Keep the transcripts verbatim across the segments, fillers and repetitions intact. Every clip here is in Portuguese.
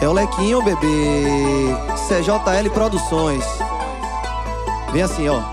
É o Lequinho, bebê. C J L Produções. Vem assim, ó.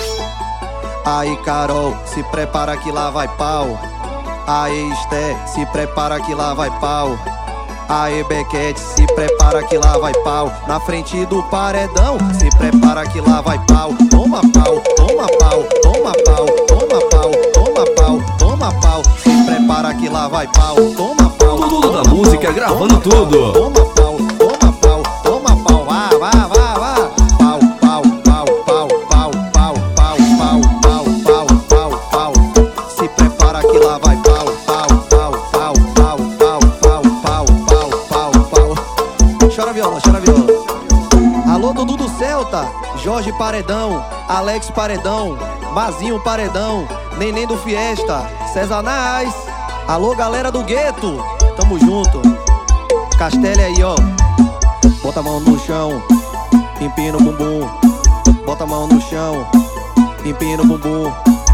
Aí, Carol, se prepara que lá vai pau. Aí, Esté, se prepara que lá vai pau. Aí, Bequete, se prepara que lá vai pau. Na frente do paredão, se prepara que lá vai pau. Toma pau, toma pau, toma pau, toma pau, toma pau, toma pau. Se prepara que lá vai pau. Toma pau, tudo da música, gravando tudo. Toma pau, toma pau, toma pau. Vá, vá, vá, vá. Pau, pau, pau, pau, pau, pau, pau, pau, pau, pau, pau, pau. Se prepara que lá vai pau. Pau, pau, pau, pau, pau, pau, pau, pau, pau, pau. Chora viola, chora viola. Alô, Dudu do Celta, Jorge Paredão, Alex Paredão, Mazinho Paredão, Neném do Fiesta, César Nais. Alô, galera do gueto, tamo junto. Castelli aí, ó. Bota a mão no chão, empina o bumbum. Bota a mão no chão, empina o bumbum.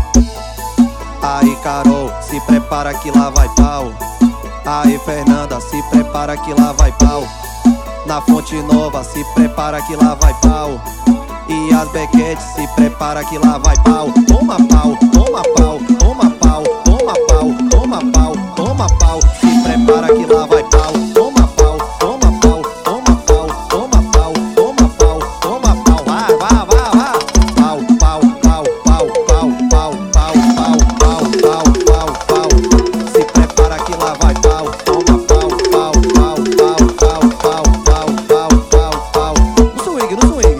Aí, Carol, se prepara que lá vai pau. Aí, Fernanda, se prepara que lá vai pau. Na Fonte Nova, se prepara que lá vai pau. E as Bequete, se prepara que lá vai pau. Toma pau, toma pau, toma pau, toma pau, toma pau, toma pau. Se prepara que lá vai pau. Toma pau, toma pau, toma pau, toma pau, toma pau, toma pau. Vá, vá, vá, vá. Pau, pau, pau, pau, pau, pau, pau, pau, pau, pau, pau, pau. Se prepara que lá vai pau. Toma pau, pau, pau, pau, pau, pau, pau, pau, pau, pau. No swing, no swing.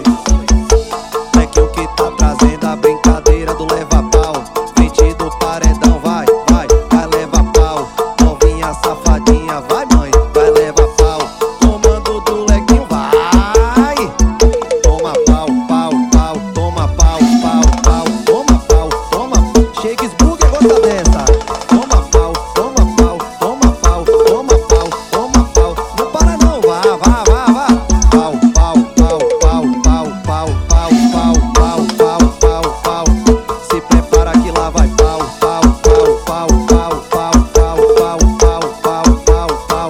É que o que tá trazendo a brincadeira do leva pau. Frente do paredão, vai, vai, vai leva pau. Novinha safadinha, vai mãe, vai leva pau. Comando do Lequinho, vai. Toma pau, pau, pau, toma pau, pau, pau, toma pau, toma. Shakesburger gosta dessa. Toma pau, toma pau, toma pau, toma pau, toma pau. Não para não, vá, vá, vá, vá. Pau, pau, pau, pau, pau, pau, pau, pau, pau, pau, pau, pau. Se prepara que lá vai pau, pau, pau, pau, pau, pau, pau, pau, pau, pau, pau, pau.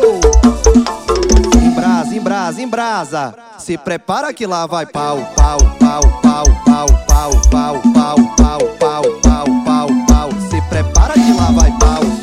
Oh! Em brasa, em brasa, em brasa. Se prepara que lá vai pau, pau, pau, pau, pau, pau, pau, pau, pau, pau, pau, pau. Se prepara que lá vai pau.